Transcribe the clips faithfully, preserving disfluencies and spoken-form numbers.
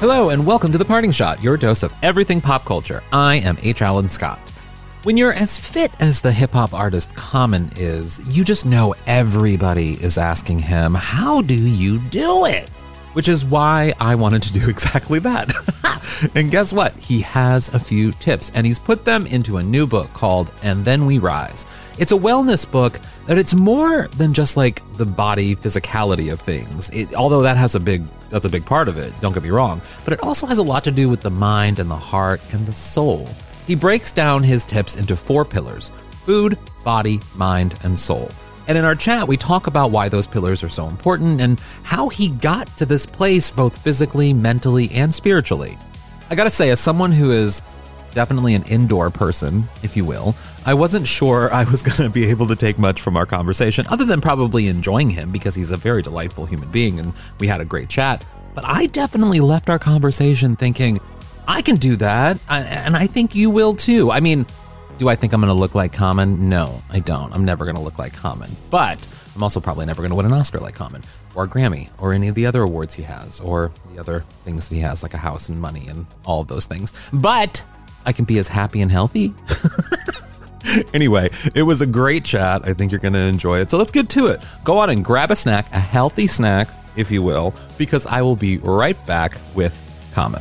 Hello and welcome to The Parting Shot, your dose of everything pop culture. I am H. Alan Scott. When you're as fit as the hip-hop artist Common is, you just know everybody is asking him, how do you do it? Which is why I wanted to do exactly that. And guess what? He has a few tips, and he's put them into a new book called And Then We Rise. It's a wellness book, but it's more than just like the body physicality of things. It, although that has a big, that's a big part of it, don't get me wrong, but it also has a lot to do with the mind and the heart and the soul. He breaks down his tips into four pillars: food, body, mind, and soul. And in our chat, we talk about why those pillars are so important and how he got to this place both physically, mentally, and spiritually. I gotta say, as someone who is definitely an indoor person, if you will, I wasn't sure I was gonna be able to take much from our conversation, other than probably enjoying him because he's a very delightful human being and we had a great chat. But I definitely left our conversation thinking, I can do that, and I think you will too. I mean, do I think I'm going to look like Common? No, I don't. I'm never going to look like Common. But I'm also probably never going to win an Oscar like Common, or a Grammy, or any of the other awards he has, or the other things that he has, like a house and money and all of those things. But I can be as happy and healthy. Anyway, it was a great chat. I think you're going to enjoy it. So let's get to it. Go on and grab a snack, a healthy snack, if you will, because I will be right back with Common.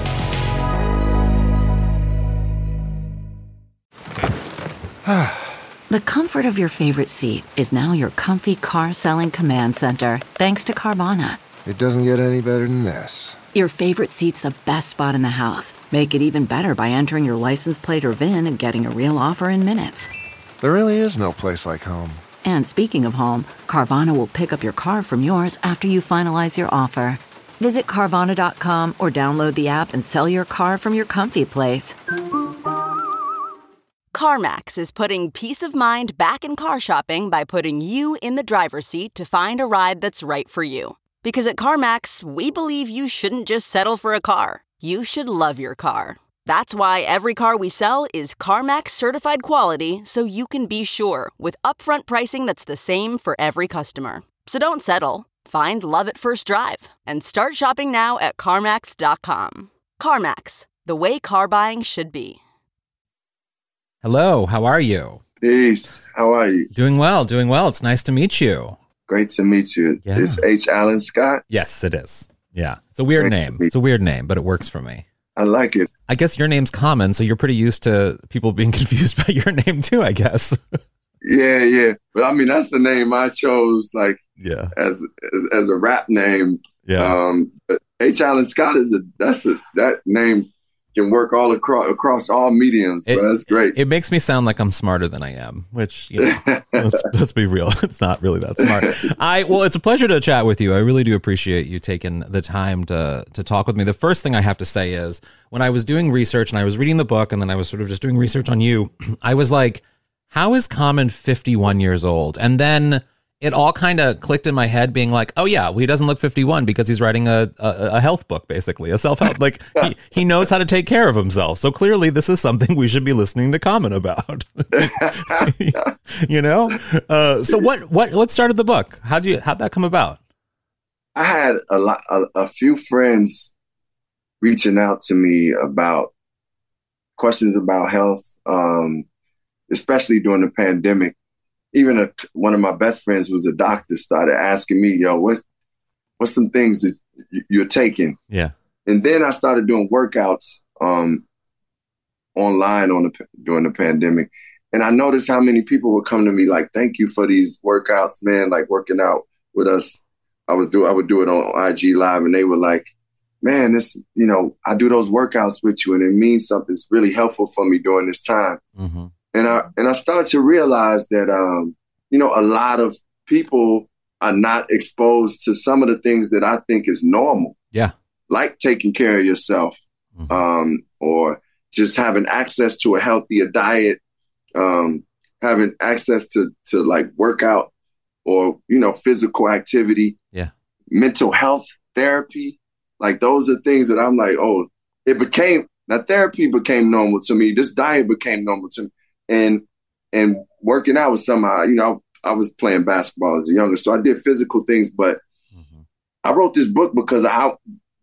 The comfort of your favorite seat is now your comfy car selling command center, thanks to Carvana. It doesn't get any better than this. Your favorite seat's the best spot in the house. Make it even better by entering your license plate or V I N and getting a real offer in minutes. There really is no place like home. And speaking of home, Carvana will pick up your car from yours after you finalize your offer. Visit Carvana dot com or download the app and sell your car from your comfy place. CarMax is putting peace of mind back in car shopping by putting you in the driver's seat to find a ride that's right for you. Because at CarMax, we believe you shouldn't just settle for a car. You should love your car. That's why every car we sell is CarMax certified quality, so you can be sure with upfront pricing that's the same for every customer. So don't settle. Find love at first drive and start shopping now at CarMax dot com. CarMax, the way car buying should be. Hello, how are you? Peace. How are you? Doing well, doing well. It's nice to meet you. Great to meet you. Yeah. It's H. Alan Scott. Yes, it is. Yeah. It's a weird Great name. It's a weird name, but it works for me. I like it. I guess your name's Common, so you're pretty used to people being confused by your name too, I guess. Yeah, yeah. But I mean, that's the name I chose, like, yeah, as as, as a rap name. Yeah. Um, but H. Alan Scott is a that's a that name can work all across across all mediums. It, but that's great. It makes me sound like I'm smarter than I am, which, you know, let's, let's be real. It's not really that smart. I well, it's a pleasure to chat with you. I really do appreciate you taking the time to to talk with me. The first thing I have to say is when I was doing research and I was reading the book and then I was sort of just doing research on you, I was like, how is Common fifty-one years old? And then it all kind of clicked in my head being like, oh yeah, well, he doesn't look fifty-one because he's writing a, a, a health book, basically, a self-help. Like he, he knows how to take care of himself. So clearly this is something we should be listening to Common about, you know? Uh, so what, what, what started the book? How'd you, how'd that come about? I had a lot, a, a few friends reaching out to me about questions about health, um, especially during the pandemic. Even a, one of my best friends was a doctor, started asking me, yo, what's, what's some things that you're taking? Yeah. And then I started doing workouts um, online on the, during the pandemic. And I noticed how many people would come to me like, thank you for these workouts, man, like working out with us. I was do I would do it on I G Live and they were like, man, this, you know, I do those workouts with you and it means something's really helpful for me during this time. Mm-hmm. And I and I started to realize that, um, you know, a lot of people are not exposed to some of the things that I think is normal. Yeah. Like taking care of yourself, mm-hmm. um, or just having access to a healthier diet, um, having access to, to like workout or, you know, physical activity, yeah, mental health therapy. Like those are things that I'm like, oh, it became, now therapy became normal to me. This diet became normal to me. And and working out was somehow, you know, I was playing basketball as a younger, so I did physical things. But mm-hmm. I wrote this book because I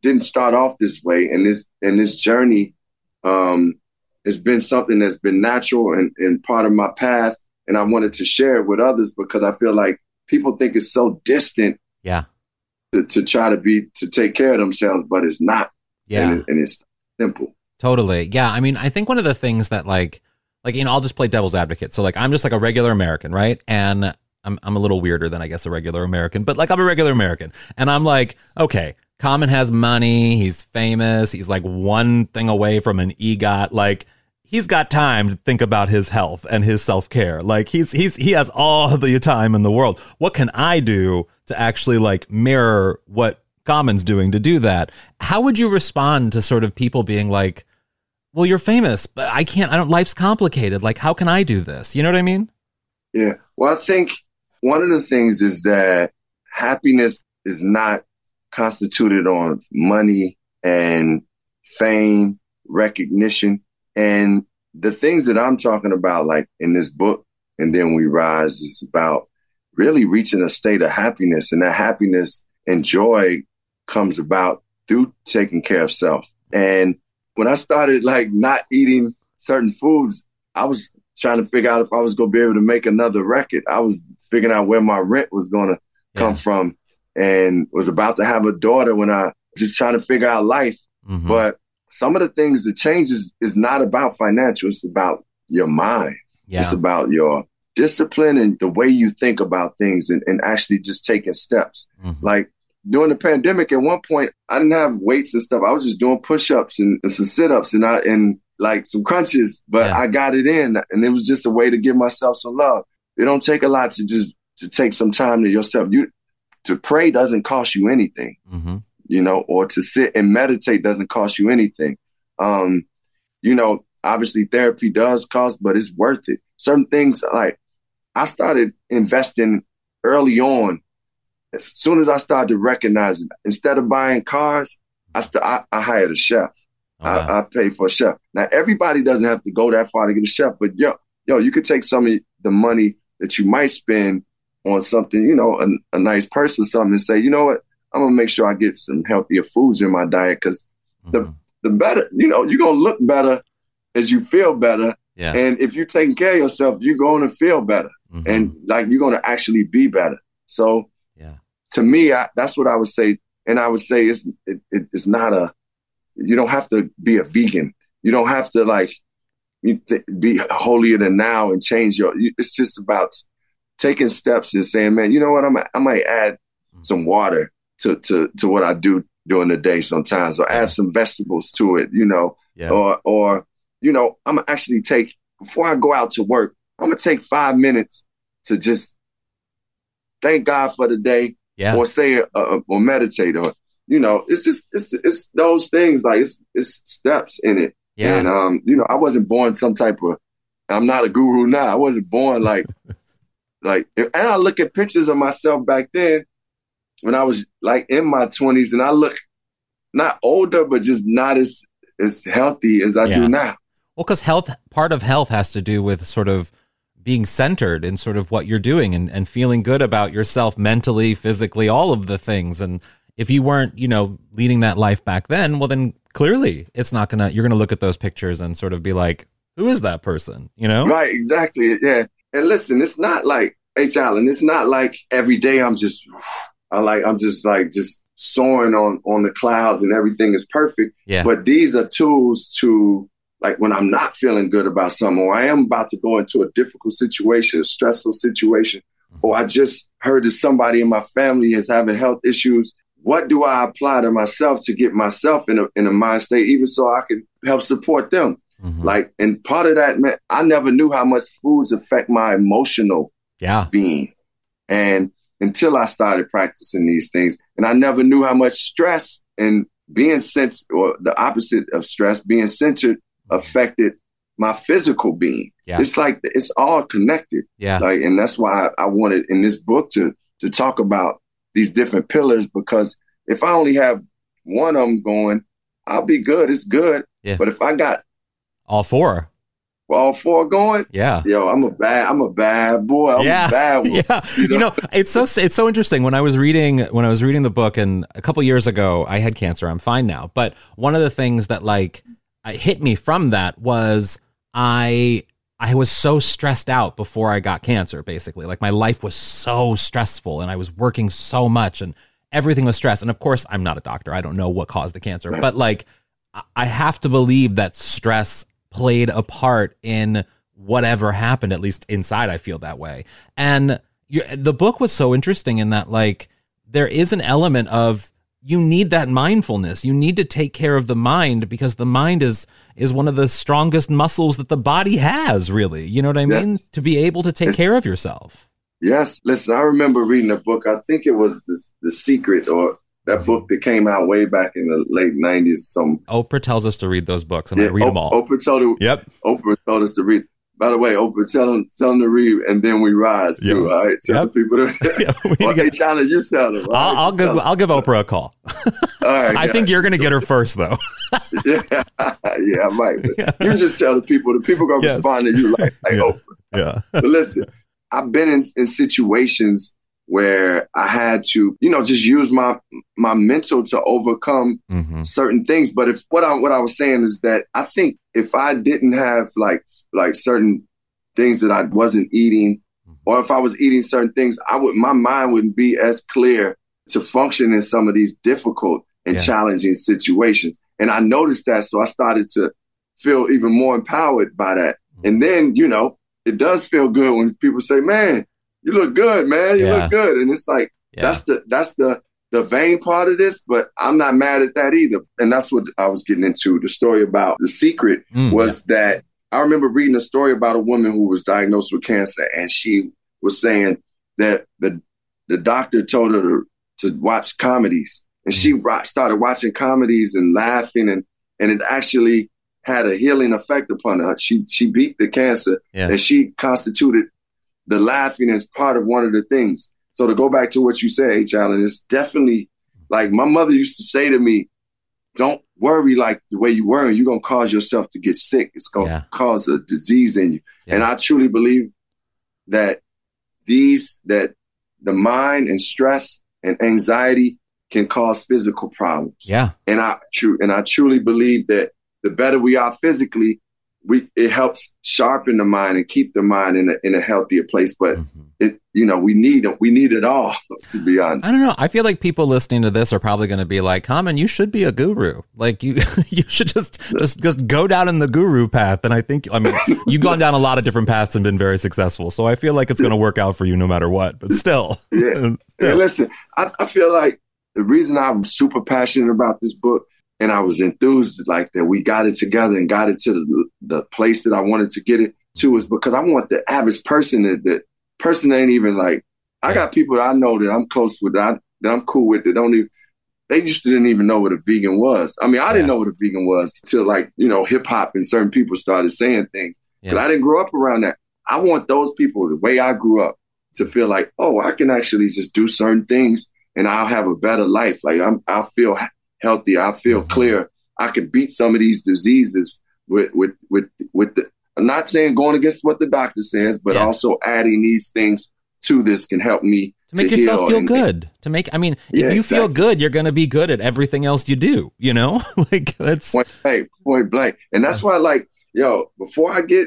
didn't start off this way. And this, and this journey, um, has been something that's been natural and, and part of my path. And I wanted to share it with others because I feel like people think it's so distant. Yeah. To, to try to be, to take care of themselves, but it's not. Yeah. And, it, and it's simple. Totally. Yeah. I mean, I think one of the things that like, like, you know, I'll just play devil's advocate. So like, I'm just like a regular American, right? And I'm, I'm a little weirder than I guess a regular American, but like I'm a regular American. And I'm like, okay, Common has money. He's famous. He's like one thing away from an EGOT. Like, he's got time to think about his health and his self-care. Like he's, he's, he has all the time in the world. What can I do to actually like mirror what Common's doing to do that? How would you respond to sort of people being like, well, you're famous, but I can't, I don't, life's complicated. Like, how can I do this? You know what I mean? Yeah. Well, I think one of the things is that happiness is not constituted on money and fame, recognition. And the things that I'm talking about, like in this book, And Then We Rise, is about really reaching a state of happiness. And that happiness and joy comes about through taking care of self. And when I started like not eating certain foods, I was trying to figure out if I was going to be able to make another record. I was figuring out where my rent was going to come yeah. from, and was about to have a daughter when I just trying to figure out life. Mm-hmm. But some of the things that changes is not about financial. It's about your mind. Yeah. It's about your discipline and the way you think about things, and, and actually just taking steps. Mm-hmm. Like during the pandemic, at one point, I didn't have weights and stuff. I was just doing push-ups and, and some sit-ups and I, and like some crunches, but yeah. I got it in, and it was just a way to give myself some love. It don't take a lot to just to take some time to yourself. You to pray doesn't cost you anything, mm-hmm. you know, or to sit and meditate doesn't cost you anything. Um, you know, obviously therapy does cost, but it's worth it. Certain things, like I started investing early on. As soon as I started to recognize it, instead of buying cars, I, st- I, I hired a chef. Oh, wow. I, I paid for a chef. Now, everybody doesn't have to go that far to get a chef, but yo, yo, you could take some of the money that you might spend on something, you know, a, a nice purse or something, and say, you know what, I'm going to make sure I get some healthier foods in my diet, because mm-hmm. the, the better, you know, you're going to look better as you feel better. Yeah. And if you're taking care of yourself, you're going to feel better. Mm-hmm. And like, you're going to actually be better. So yeah. to me, I, that's what I would say. And I would say it's, it, it, it's not a, you don't have to be a vegan. You don't have to like you th- be holier than now and change your, you, it's just about taking steps and saying, man, you know what? I'm, I might add some water to, to, to what I do during the day sometimes, or add some vegetables to it, you know, yeah. or, or, you know, I'm gonna actually take, before I go out to work, I'm going to take five minutes to just thank God for the day, yeah. or say, uh, or meditate, or, you know, it's just, it's, it's those things, like it's, it's steps in it. Yeah. And, um, you know, I wasn't born some type of, I'm not a guru now. I wasn't born like, like, and I look at pictures of myself back then when I was like in my twenties, and I look not older, but just not as, as healthy as I yeah. do now. Well, because health, part of health has to do with sort of being centered in sort of what you're doing, and, and feeling good about yourself mentally, physically, all of the things. And if you weren't, you know, leading that life back then, well, then clearly it's not gonna, you're gonna look at those pictures and sort of be like, who is that person? You know? Right, exactly. Yeah. And listen, it's not like, H. Allen, it's not like every day I'm just, I like, I'm just like, just soaring on, on the clouds and everything is perfect. Yeah. But these are tools to, like, when I'm not feeling good about something, or I am about to go into a difficult situation, a stressful situation, or I just heard that somebody in my family is having health issues. What do I apply to myself to get myself in a, in a mind state, even so I can help support them? Mm-hmm. Like, and part of that, man, I never knew how much foods affect my emotional yeah. being. And until I started practicing these things, and I never knew how much stress and being centered, or the opposite of stress, being centered, affected my physical being. Yeah. It's like, it's all connected. Yeah. Like, and that's why I, I wanted in this book to, to talk about these different pillars, because if I only have one of them going, I'll be good. It's good. Yeah. But if I got all four, all four going. Yeah. Yo, I'm a bad, I'm a bad boy. I'm yeah. a bad one. Yeah. You know? You know, it's so it's so interesting. When I was reading when I was reading the book, and a couple years ago, I had cancer. I'm fine now. But one of the things that like hit me from that was I I was so stressed out before I got cancer. Basically, like my life was so stressful, and I was working so much, and everything was stress. And of course, I'm not a doctor. I don't know what caused the cancer, but like I have to believe that stress played a part in whatever happened, at least inside. I feel that way. And you, the book was so interesting in that, like, there is an element of you need that mindfulness. You need to take care of the mind, because the mind is is one of the strongest muscles that the body has, really. You know what I mean? Yes. To be able to take It's, care of yourself. Yes. Listen, I remember reading a book. I think it was the, the Secret, or that book that came out way back in the late nineties. Some Oprah tells us to read those books, and yeah, I read o- them all. Oprah told, Yep. Oprah told us to read. By the way, Oprah, tell them, tell them to read, and then we rise too. Yep. All right, tell Yep. the people to. Yeah, we need Well, to get- hey, China, you tell them. all I'll, right? I'll You give tell them. I'll give Oprah a call. All right, I think guys. you're going to get her first, though. yeah, yeah, I might. But you just tell the people. The people gonna Yes. respond to you like, like Yeah. Oprah. Yeah. But listen, I've been in, in situations where I had to, you know, just use my my mental to overcome Mm-hmm. certain things. But if what I what I was saying is that I think if I didn't have like like certain things that I wasn't eating, or if I was eating certain things, I would my mind wouldn't be as clear to function in some of these difficult and Yeah. challenging situations. And I noticed that, so I started to feel even more empowered by that. And then, you know, it does feel good when people say, "Man, you look good, man. You Yeah. look good." And it's like, Yeah. that's the that's the the vain part of this, but I'm not mad at that either. And that's what I was getting into. The story about The Secret Mm, was that I remember reading a story about a woman who was diagnosed with cancer, and she was saying that the the doctor told her to, to watch comedies, and she ro- started watching comedies and laughing, and and it actually had a healing effect upon her. She she beat the cancer, Yeah. and she constituted the laughing as part of one of the things. So to go back to what you said, H. Allen, it's definitely like my mother used to say to me, "Don't worry like the way you worry. You're going to cause yourself to get sick. It's going to Yeah. cause a disease in you." Yeah. And I truly believe that these, that the mind and stress and anxiety can cause physical problems. Yeah. And I true and I truly believe that the better we are physically, we it helps sharpen the mind and keep the mind in a in a healthier place. But Mhm. it, you know, we need it. We need it all, to be honest. I don't know. I feel like people listening to this are probably going to be like, "Common, you should be a guru. Like you, you should just just just go down in the guru path." And I think, I mean, you've gone down a lot of different paths and been very successful. So I feel like it's going to work out for you no matter what. But still, Yeah. still. Hey, listen, I, I feel like the reason I'm super passionate about this book, and I was enthused like that we got it together and got it to the, the place that I wanted to get it to, is because I want the average person that, that person ain't even like, I Yeah. got people that I know that I'm close with, that, I, that I'm cool with, that don't even, they just didn't even know what a vegan was. I mean, I didn't Yeah. know what a vegan was until like, you know, hip hop and certain people started saying things. Yeah. But I didn't grow up around that. I want those people, the way I grew up, to feel like, oh, I can actually just do certain things and I'll have a better life. Like I'm, I'll feel healthy. I feel Mhm. clear. I could beat some of these diseases with, with, with, with the, I'm not saying going against what the doctor says, but Yeah. also adding these things to this can help me To make to yourself heal feel and- good. To make, I mean, Yeah, if you feel exactly. good, you're going to be good at everything else you do. You know, like that's Point blank, point blank. And that's why, like, yo, before I get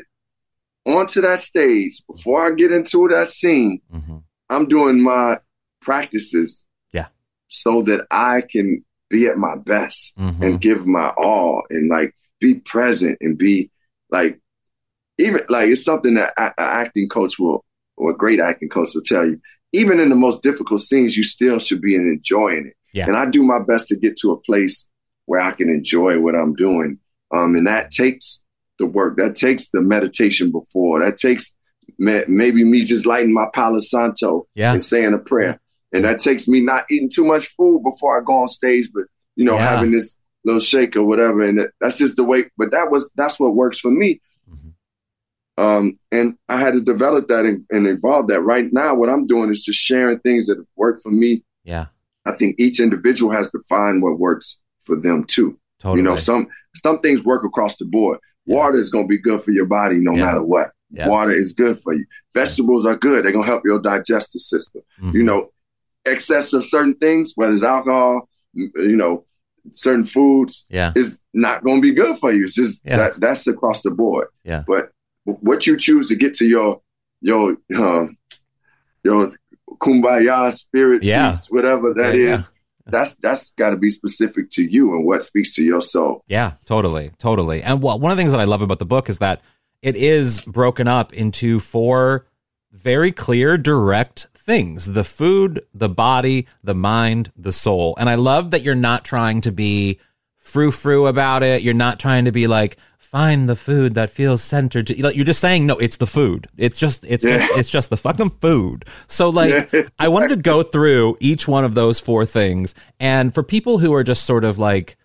onto that stage, before I get into that scene, Mhm. I'm doing my practices Yeah. so that I can be at my best Mhm. and give my all and like be present and be like, even like it's something that an acting coach will, or a great acting coach will tell you, even in the most difficult scenes, you still should be enjoying it. Yeah. And I do my best to get to a place where I can enjoy what I'm doing. Um, and that takes the work, that takes the meditation before, that takes ma- maybe me just lighting my Palo Santo Yeah. and saying a prayer. And that takes me not eating too much food before I go on stage, but, you know, Yeah. having this little shake or whatever. And that- that's just the way, but that was, that's what works for me. Mhm. Um, and I had to develop that and, and evolve that. Right now, what I'm doing is just sharing things that have worked for me. Yeah. I think each individual has to find what works for them too. Totally. You know, some some things work across the board, Water is going to be good for your body no Yeah. matter what. Yeah. Water is good for you. Vegetables are good. They're going to help your digestive system. Mm-hmm. You know, excess of certain things, whether it's alcohol, you know, certain foods, Yeah. is not going to be good for you. It's just Yeah. that that's across the board. Yeah. But what you choose to get to your your um, your kumbaya spirit, Yeah. peace, whatever that Yeah, is, that's that's got to be specific to you and what speaks to your soul. Yeah, totally, totally. And well, one of the things that I love about the book is that it is broken up into four very clear, direct things: the food, the body, the mind, the soul. And I love that you're not trying to be frou-frou about it. You're not trying to be like, find the food that feels centered to, you're just saying, no, it's the food. It's just, it's Yeah. just, it's just the fucking food. So like, Yeah. I wanted to go through each one of those four things. And for people who are just sort of like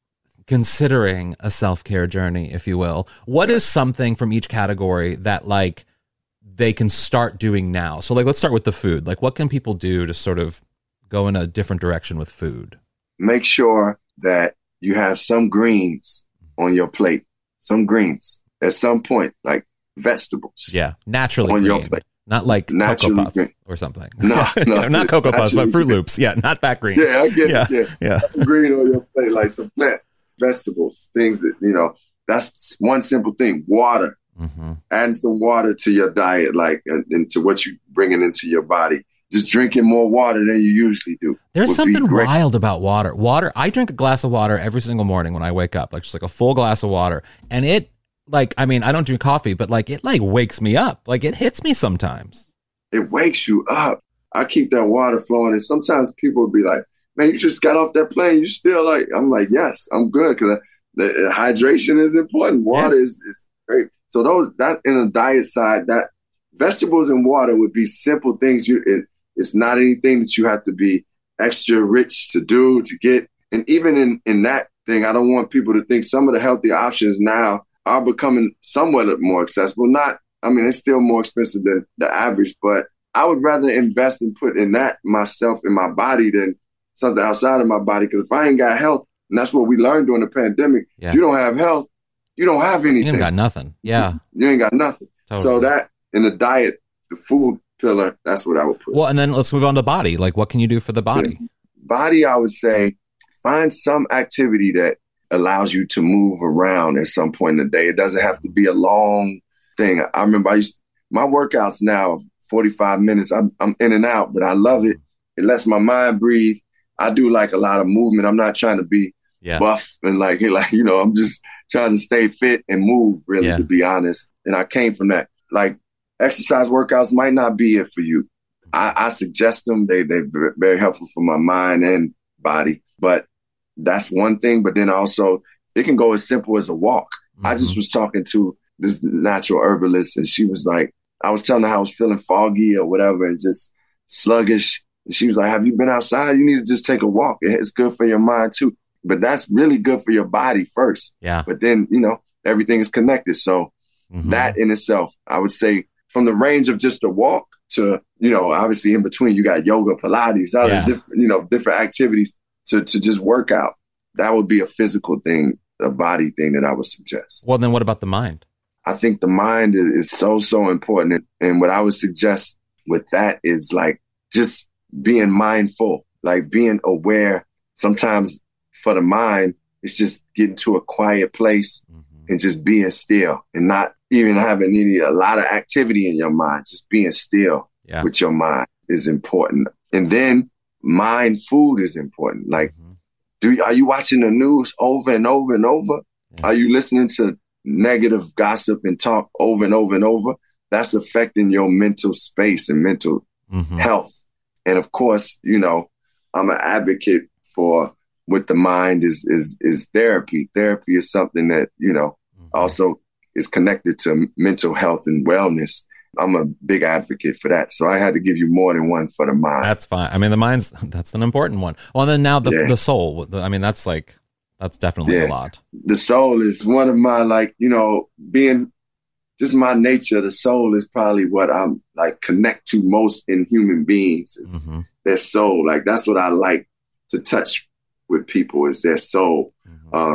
considering a self-care journey, if you will, what is something from each category that like they can start doing now? So like, let's start with the food. Like, what can people do to sort of go in a different direction with food? Make sure that you have some greens on your plate, some greens at some point, like vegetables. Yeah, naturally on green. your plate. Not like Naturally Cocoa Puffs green. or something. No, no. not Cocoa Puffs, but Naturally Fruit green. Loops. Yeah, not that green. Yeah, I get yeah. it. Yeah. Yeah. Some green on your plate, like some plants, vegetables, things that, you know, that's one simple thing. Water. Mm-hmm. Adding some water to your diet, like, and, and to what you're bringing into your body. Just drinking more water than you usually do. There's would be something great. wild about water. Water. I drink a glass of water every single morning when I wake up, like just like a full glass of water. And it, like, I mean, I don't drink coffee, but like it like wakes me up. Like it hits me sometimes. It wakes you up. I keep that water flowing. And sometimes people will be like, man, you just got off that plane. You still like, I'm like, yes, I'm good. Cause the hydration is important. Water Yeah. is, is great. So those, that in a diet side, that vegetables and water would be simple things. You, it, it's not anything that you have to be extra rich to do, to get. And even in, in that thing, I don't want people to think some of the healthy options now are becoming somewhat more accessible. Not, I mean, it's still more expensive than the average, but I would rather invest and put in that myself, in my body, than something outside of my body. Because if I ain't got health, and that's what we learned during the pandemic, Yeah. if you don't have health, you don't have anything. You ain't got nothing. Yeah. You ain't got nothing. Totally. So that in the diet, the food pillar, that's what I would put. Well, and then let's move on to body. Like, what can you do for the body? Body, I would say, find some activity that allows you to move around at some point in the day. It doesn't have to be a long thing. I remember I used my workouts now, forty-five minutes. I'm, I'm in and out, but I love it. It lets my mind breathe. I do like a lot of movement. I'm not trying to be Yeah. buff and like, like, you know, I'm just trying to stay fit and move, really, Yeah. to be honest. And I came from that. Like, exercise workouts might not be it for you. I, I suggest them. They, they're very helpful for my mind and body. But that's one thing. But then also, it can go as simple as a walk. Mm-hmm. I just was talking to this natural herbalist, and she was like, I was telling her I was feeling foggy or whatever and just sluggish. And she was like, have you been outside? You need to just take a walk. It's good for your mind, too. But that's really good for your body first. Yeah. But then, you know, everything is connected. So Mhm. that in itself, I would say, from the range of just a walk to, you know, obviously in between, you got yoga, Pilates, other Yeah. different, you know, different activities to, to just work out. That would be a physical thing, a body thing that I would suggest. Well, then what about the mind? I think the mind is, is so, so important. And what I would suggest with that is like just being mindful, like being aware. Sometimes for the mind, it's just getting to a quiet place Mhm. and just being still and not even having any, a lot of activity in your mind. Just being still Yeah. with your mind is important. And then mind food is important. Like, Mhm. do you, are you watching the news over and over and over? Yeah. Are you listening to negative gossip and talk over and over and over? That's affecting your mental space and mental Mhm. health. And of course, you know, I'm an advocate for with the mind is is is therapy. Therapy is something that, you know, Mhm. also is connected to mental health and wellness. I'm a big advocate for that. So I had to give you more than one for the mind. That's fine. I mean, the mind's, that's an important one. Well, then now the, Yeah. the soul, I mean, that's like, that's definitely Yeah. a lot. The soul is one of my, like, you know, being just my nature. The soul is probably what I'm like connect to most in human beings is hmm their soul. Like, that's what I like to touch with people is their soul. hmm Um,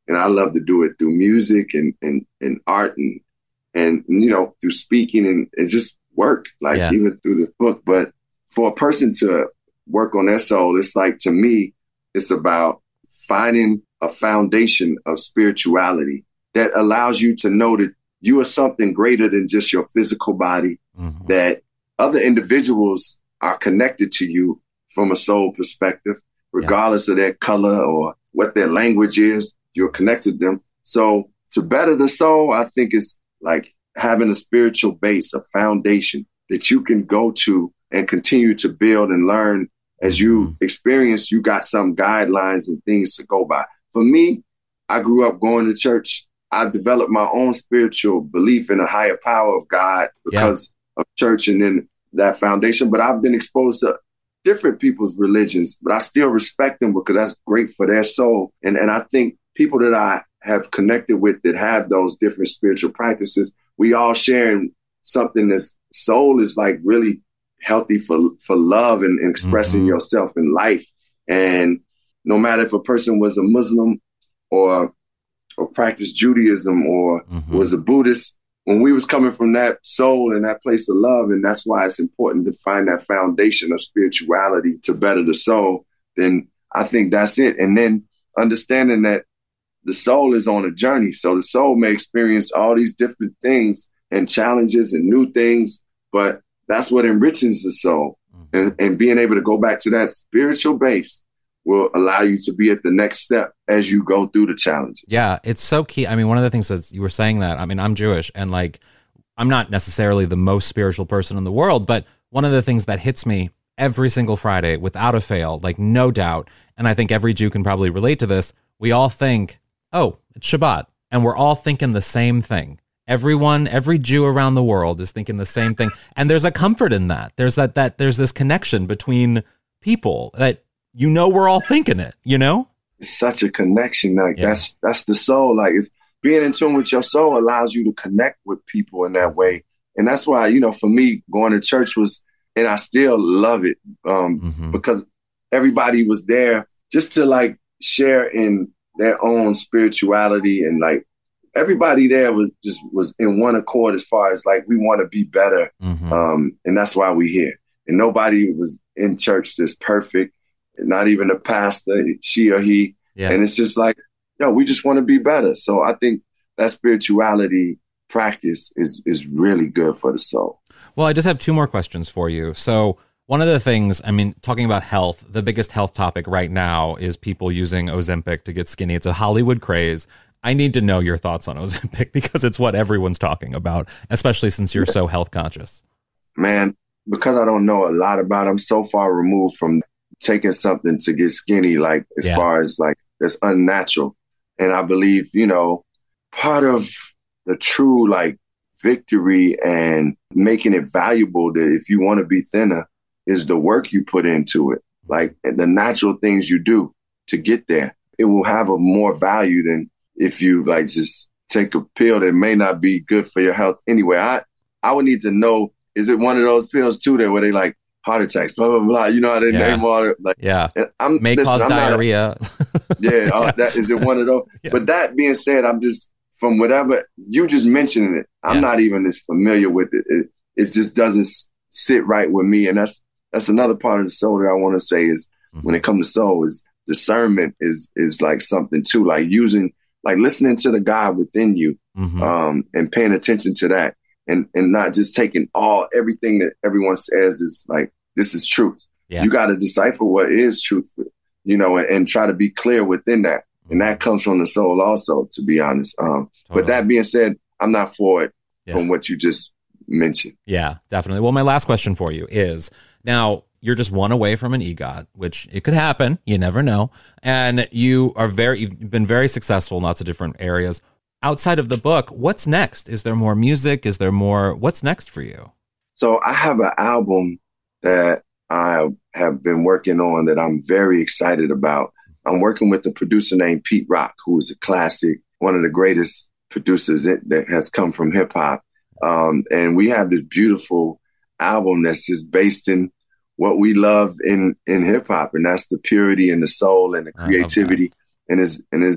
And I love to do it through music and, and, and art and, and, you know, through speaking and, and just work, like Yeah. even through the book. But for a person to work on their soul, it's like, to me, it's about finding a foundation of spirituality that allows you to know that you are something greater than just your physical body, Mm-hmm. that other individuals are connected to you from a soul perspective, regardless yeah. of their color or what their language is, you're connected to them. So to better the soul, I think it's like having a spiritual base, a foundation that you can go to and continue to build and learn. As you mm-hmm. experience, you got some guidelines and things to go by. For me, I grew up going to church. I developed my own spiritual belief in a higher power of God because yeah. of church and then that foundation. But I've been exposed to different people's religions, but I still respect them because that's great for their soul. And and I think people that I have connected with that have those different spiritual practices, we all sharing something that's soul is like really healthy for, for love and, and expressing mm-hmm. yourself in life. And no matter if a person was a Muslim or or practiced Judaism or mm-hmm. was a Buddhist, when we was coming from that soul and that place of love, and that's why it's important to find that foundation of spirituality to better the soul, then I think that's it. And then understanding that the soul is on a journey. So the soul may experience all these different things and challenges and new things, but that's what enriches the soul. Mm-hmm. And, and being able to go back to that spiritual base will allow you to be at the next step as you go through the challenges. Yeah, it's so key. I mean, one of the things that you were saying that, I mean, I'm Jewish and like, I'm not necessarily the most spiritual person in the world, but one of the things that hits me every single Friday without a fail, like no doubt, and I think every Jew can probably relate to this, we all think, oh, it's Shabbat. And we're all thinking the same thing. Everyone, every Jew around the world is thinking the same thing. And there's a comfort in that. There's that, that there's this connection between people that, you know, we're all thinking it, you know? It's such a connection. Like yeah. that's, that's the soul. Like it's being in tune with your soul allows you to connect with people in that way. And that's why, you know, for me, going to church was, and I still love it um, mm-hmm. because everybody was there just to like share in their own spirituality. And like everybody there was just was in one accord as far as like, we want to be better. Mm-hmm. Um, and that's why we're here. And nobody was in church that's perfect. Not even a pastor, she or he. Yeah. And it's just like, yo, we just want to be better. So I think that spirituality practice is is really good for the soul. Well, I just have two more questions for you. So one of the things, I mean, talking about health, the biggest health topic right now is people using Ozempic to get skinny. It's a Hollywood craze. I need to know your thoughts on Ozempic because it's what everyone's talking about, especially since you're so health conscious. Man, because I don't know a lot about it, I'm so far removed from taking something to get skinny, like as yeah. far as like it's unnatural. And I believe, you know, part of the true like victory and making it valuable that if you want to be thinner is the work you put into it, like the natural things you do to get there. It will have a more value than if you like just take a pill that may not be good for your health anyway. I, I would need to know, is it one of those pills too that where they like heart attacks, blah, blah, blah. You know how they yeah. name all it. Like, yeah. I'm, May listen, cause I'm diarrhea. A, yeah. Uh, that, is it one of those? Yeah. But that being said, I'm just, from whatever, you just mentioning it, I'm yeah. not even as familiar with it. It, it just doesn't sit right with me. And that's that's another part of the soul that I want to say is mm-hmm. when it comes to soul is discernment is is like something too, like using, like listening to the God within you mm-hmm. um, and paying attention to that and, and not just taking all, everything that everyone says is like, this is truth. Yeah. You got to decipher what is truth, you know, and, and try to be clear within that. Mm-hmm. And that comes from the soul also, to be honest. Um, totally. But that being said, I'm not for it yeah. from what you just mentioned. Yeah, definitely. Well, my last question for you is, now you're just one away from an EGOT, which it could happen. You never know. And you are very, you've been very successful in lots of different areas. Outside of the book, what's next? Is there more music? Is there more, what's next for you? So I have an album that I have been working on that I'm very excited about. I'm working with a producer named Pete Rock, who is a classic, one of the greatest producers that has come from hip hop. Um, and we have this beautiful album that's just based in what we love in, in hip hop. And that's the purity and the soul and the creativity. And it's, and it's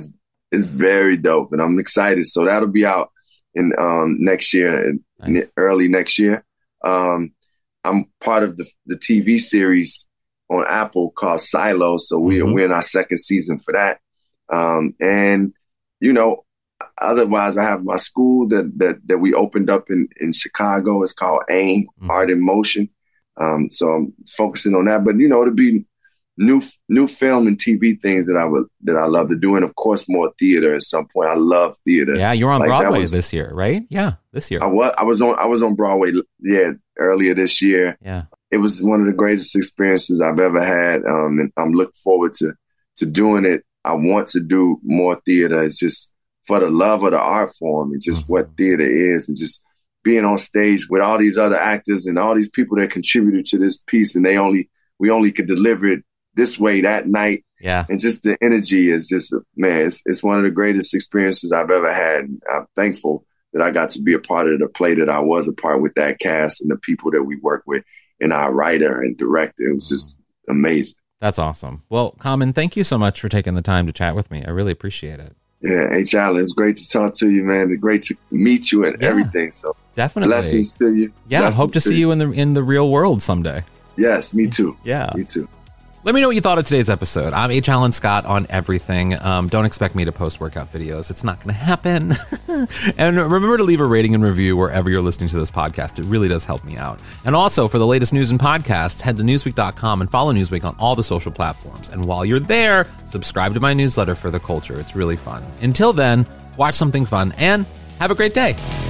it's very dope, and I'm excited. So that'll be out in um, next year, nice. early next year. Um, I'm part of the the T V series on Apple called Silo, so we, mm-hmm. we're in our second season for that. Um, and you know, otherwise, I have my school that that that we opened up in in Chicago. It's called AIM, mm-hmm. Art in Motion. Um, so I'm focusing on that, but you know, it'll be new new film and T V things that I would that I love to do, and of course more theater at some point. I love theater. Yeah, you're on like Broadway was, this year, right? Yeah, this year. I was I was on I was on Broadway. Yeah, earlier this year. Yeah, it was one of the greatest experiences I've ever had, um, and I'm looking forward to to doing it. I want to do more theater. It's just for the love of the art form and just mm-hmm. what theater is, and just being on stage with all these other actors and all these people that contributed to this piece, and they only we only could deliver it this way that night. Yeah. And just the energy is just, man, it's, it's one of the greatest experiences I've ever had. I'm thankful that I got to be a part of the play that I was a part with that cast and the people that we work with and our writer and director. It was just amazing. That's awesome. Well, Common, thank you so much for taking the time to chat with me. I really appreciate it. Yeah, H. Allen, it's great to talk to you, man. It's great to meet you and yeah, everything. So definitely. Blessings to you. Yeah, blessings hope to, to see you. you in the in the real world someday. Yes, me too. Yeah. Me too. Let me know what you thought of today's episode. I'm H. Allen Scott on everything. Um, don't expect me to post workout videos. It's not going to happen. And remember to leave a rating and review wherever you're listening to this podcast. It really does help me out. And also, for the latest news and podcasts, head to newsweek dot com and follow Newsweek on all the social platforms. And while you're there, subscribe to my newsletter for the culture. It's really fun. Until then, watch something fun and have a great day.